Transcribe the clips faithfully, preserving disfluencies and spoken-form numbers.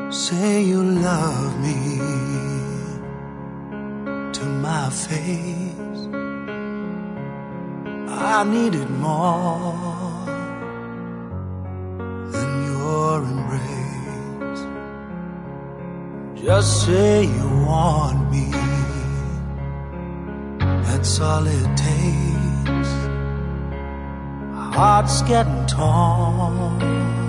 Say you love me to my face. I need it more than your embrace. Just say you want me, that's all it takes. My heart's getting torn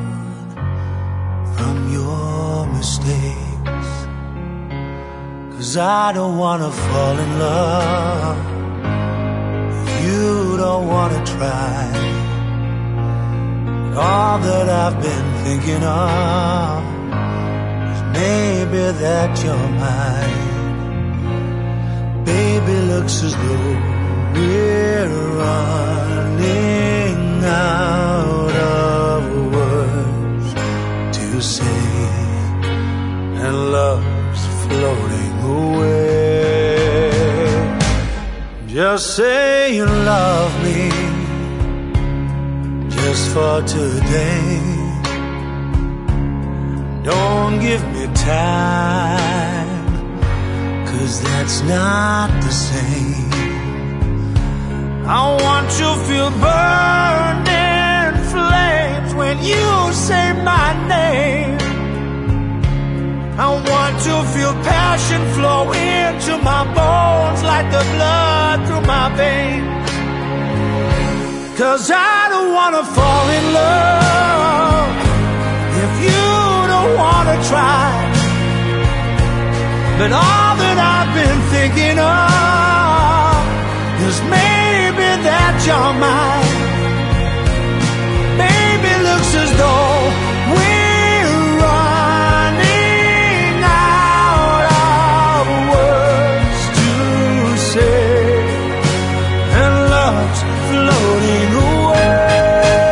from your mistakes, 'cause I don't wanna fall in love, you don't wanna try. But all that I've been thinking of is maybe that you're mine. Baby, looks as though we're running out of words to say, and love's floating away. Just say you love me, just for today. Don't give me time, 'cause that's not the same. I want to feel burning flames when you say my name. I want to feel passion flow into my bones like the blood through my veins. 'Cause I don't want to fall in love if you don't want to try. But all that I've been thinking of is maybe that you're mine. Baby, looks as though we're running out of words to say, and love's floating away.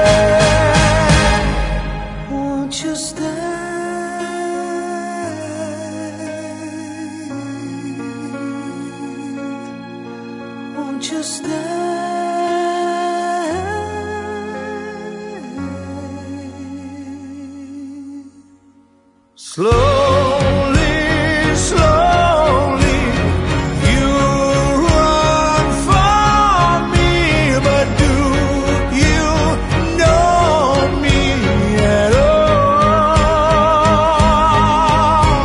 Won't you stay? Won't you stay? Slowly, slowly, you run from me, but do you know me at all?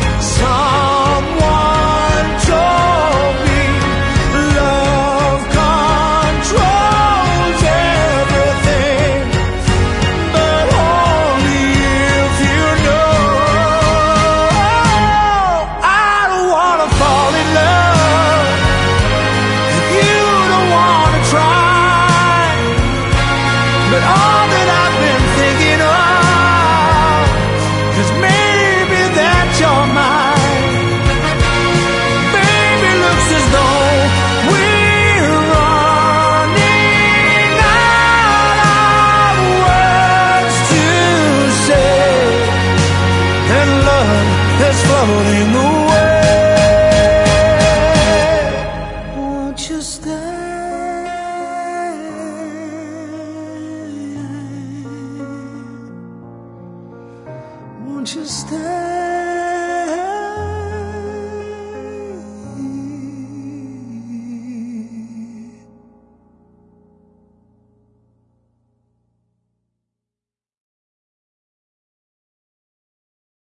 Someone told me love controls everything, but only if you know. I don't wanna fall in love if you don't wanna try. But all that I've been thinking of is maybe that you're mine. Baby, looks as though we're running out of words to say, and love is floating away. Won't you stay? Won't you stay?